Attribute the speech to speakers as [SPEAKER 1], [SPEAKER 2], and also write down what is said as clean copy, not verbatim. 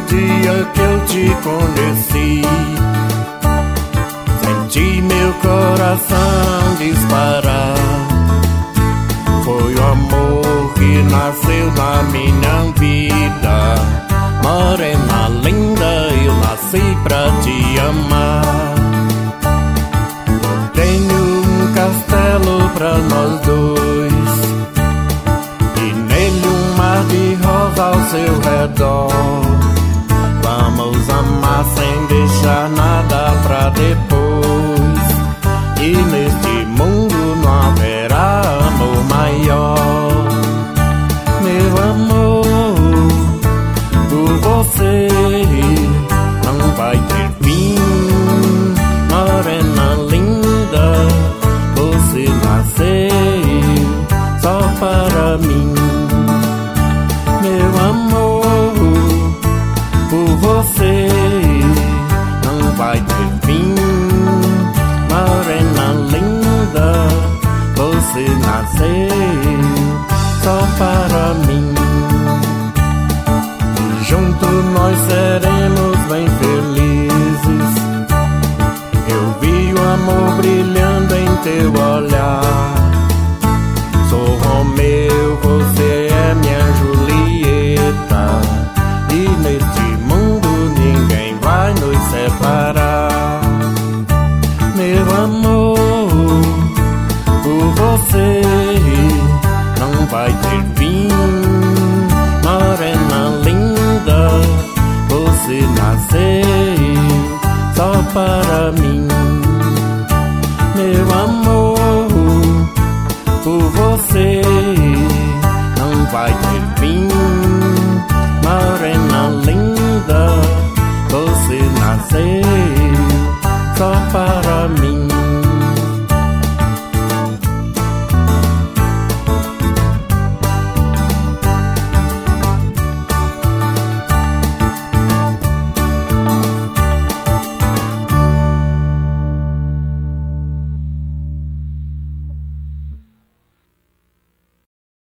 [SPEAKER 1] dia que eu te conheci, senti meu coração disparar. Foi o amor que nasceu na minha vida. Morena linda, eu nasci pra te amar. Tenho um castelo pra nós dois, e nele um mar de rosa ao seu redor. Vamos amar sem deixar nada pra depois, e neste mundo não haverá amor maior. Meu amor, por você não vai ter fim. Morena linda, você nasceu só para mim. Meu amor, por você não vai ter fim. Morena linda, você nasceu só para mim. E junto nós seremos bem felizes. Eu vi o amor brilhando em teu olhar. Sou Romeu, você é minha Julieta, e neste mundo ninguém vai nos separar. Meu amor, por você não vai ter fim. Morena linda, você nasceu só para mim. Meu amor, por você não vai ter fim. Morena linda, você nasceu só para mim.